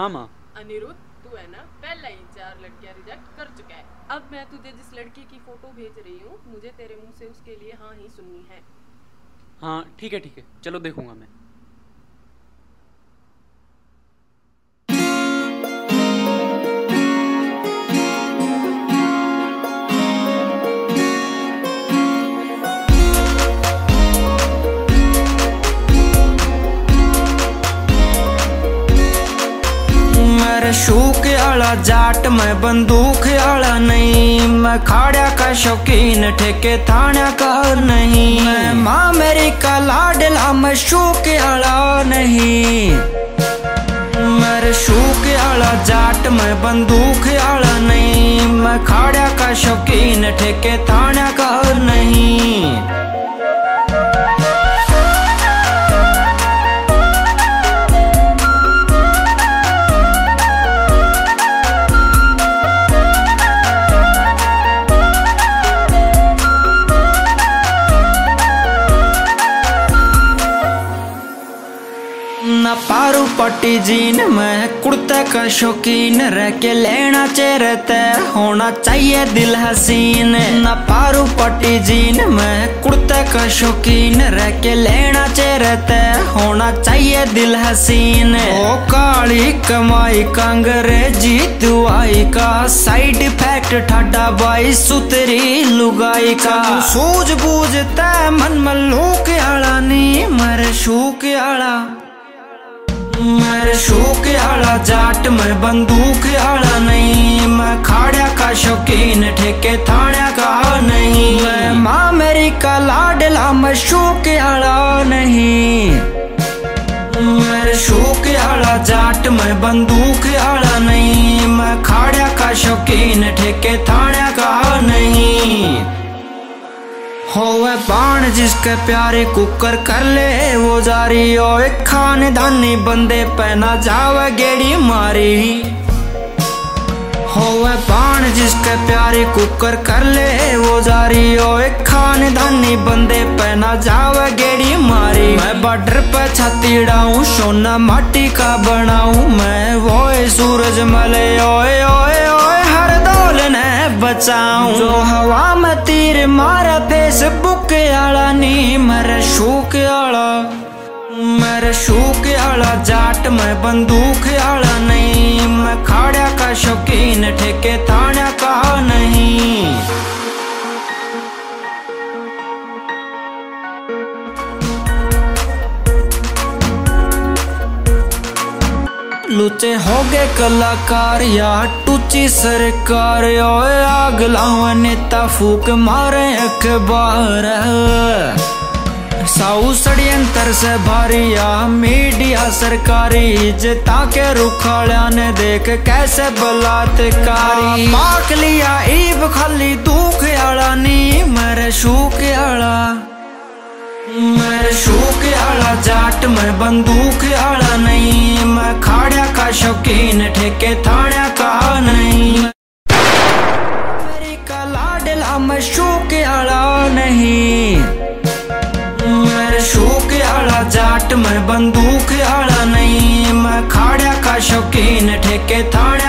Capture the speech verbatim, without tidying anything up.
हाँ माँ। अनिरुद्ध, तू है ना पहले ही चार लड़कियां रिजेक्ट कर चुका है। अब मैं तुझे जिस लड़की की फोटो भेज रही हूँ, मुझे तेरे मुंह से उसके लिए हाँ ही सुननी है। हाँ ठीक है ठीक है, चलो देखूंगा मैं। शौक आला जाट मैं बंदूक आला नहीं, मैं खाड़ा का शौकीन ठेके थाना का नहीं। मैं माँ मेरी का लाडला मैं शौक आला नहीं। मेरे शौक आला जाट मैं बंदूक आला नहीं, मैं खाड़ा का शौकीन ठेके थाना का नहीं। ना पारू पट्टी जीन मैं कुर्ते का शौकीन, रह के लेना चेहरे तैर होना चाहिए दिल हसीन। ना पारू पट्टी जीन मैं कुर्ते का शौकीन, रह के लेना चेहरे तैर होना चाहिए दिल हसीन। ओ काली कमाई का अंग्रेजी दुआई का, साइड इफेक्ट ठाडा बाई सुतरी लुगाई का। सूझ बूझता मन में लोक आला नी मर शूक आला। मेरे शौक आला जाट मैं बंदूक आला नहीं, मैं खाड़ा का शौकीन ठेके थाना का नहीं। मैं माँ मेरी का लाडला मैं शौक आला नहीं। मेरे शौक आला जाट मैं बंदूक आला नहीं, मैं खाड़ा का शौकीन ठेके थाना का नहीं। होवे बाण जिसके प्यारे कुकर कर ले वो जारी, ओ एक खानदानी बंदे पहना जावे गेड़ी मारी। होवे बाण जिसके प्यारे कुकर कर ले वो जारी, ओ एक खानदानी बंदे पहना जावे गेड़ी मारी। मैं बॉर्डर पे छातीड़ाऊं सोना माटी का बनाऊं, मैं वो सूरज मले ओए ओए ओए हर दौल ने बचाऊं। जो हवा में तीर मारा फेसबुक आला नी मेरे शौक आला। मेरे शौक आला जाट मैं बंदूक आला नहीं, मैं खाड़ा का शौकीन ठेके थाना का नहीं। लुचे हो गए कलाकार या टूची सरकार, ओए आग लावा नेता फूक मारे अखबार। साऊ षड्यंत्र से भारिया मीडिया सरकारी, जिता के रुखाड़ा ने देख कैसे बलात्कारी। माक लिया ईब खाली दुख आला नी मेरे शौक आला। मेरे शौक आला जाट मैं बंदूक आला नहीं, मैं खाड़ा का शौकीन ठेके थाना का नहीं। मेरी का लाडला मैं शौक आला नहीं। मेरे शौक आला जाट मैं बंदूक आला नहीं, मैं खाड़ा का शौकीन ठेके थाना